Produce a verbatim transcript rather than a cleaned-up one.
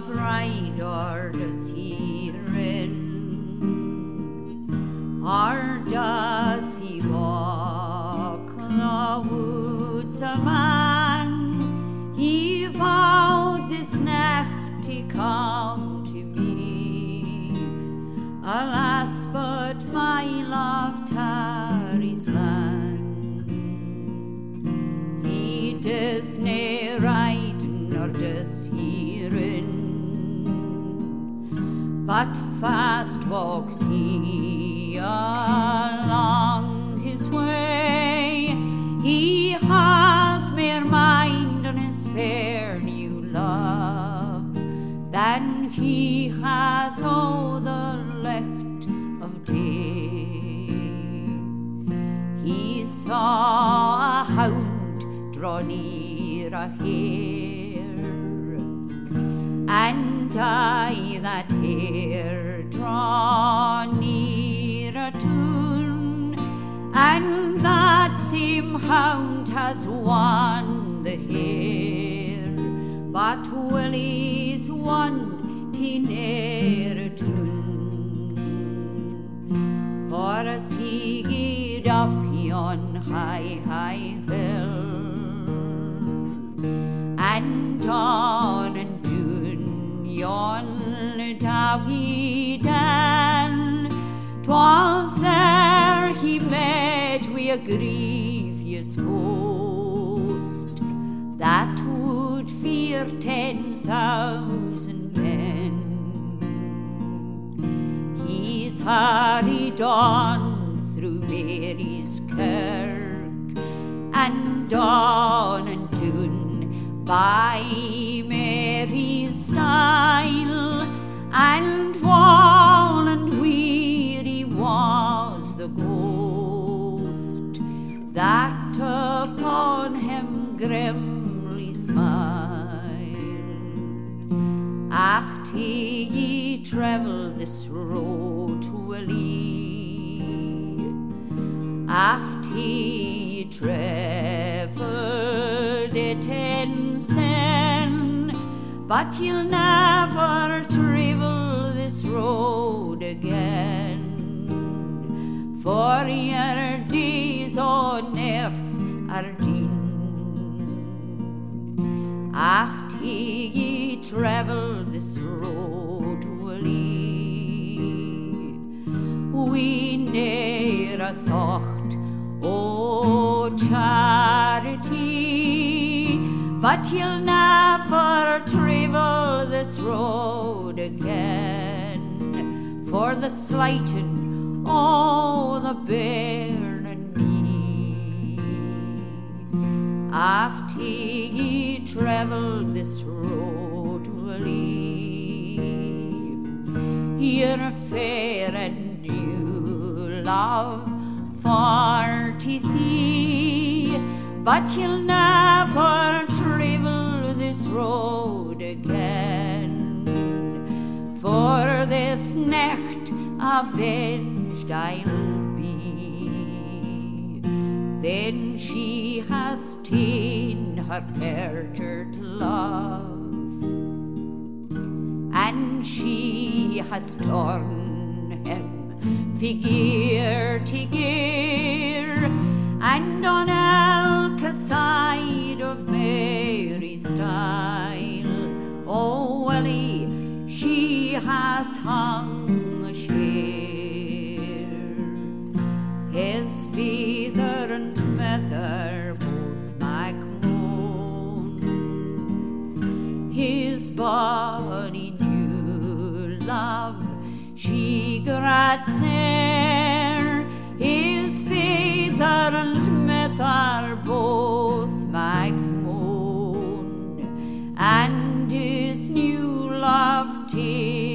of rider does he rin, or does he walk the woods among? He vowed this night he come to me. Alas, but my love tarries land. He does nae ride nor does he rin, but fast walks he along his way. He has mere mind on his fair new love than he has all the light of day. He saw a hound draw near a hare, and I that hare draw near a tune, and that same hound has won the hare, but Willie's won he ne'er a tune. For as he gaed up yon high, high hill, and on and doon yon dowie den, 'twas there he met wi' a grievous ghost that would fear ten thousand men. He's hurried on through Mary's kirk, and on and doon by Mary's stile, and wall and weary was the ghost that upon him grimly smiled. After ye travel this road, Willie, after ye traveled it in sin, but you'll never travel this road again, for your days on earth are done. After ye travel this road, Willie, we ne'er thought o' charity, but you'll never travel this road again, for the slighting o' the bairn and me. After ye travel this road, Willie, your fair and new love for to see, but you'll never travel this road again, for this night avenged I'll be. Then she has ta'en her perjured love, and she has torn him figure to gear, and on elka side of Mary's stile, oh Willie, she has hung a share. His father and mother both Macmoon, his bonny new love she gratzer, his father and mother both Macmoon, and his new love too.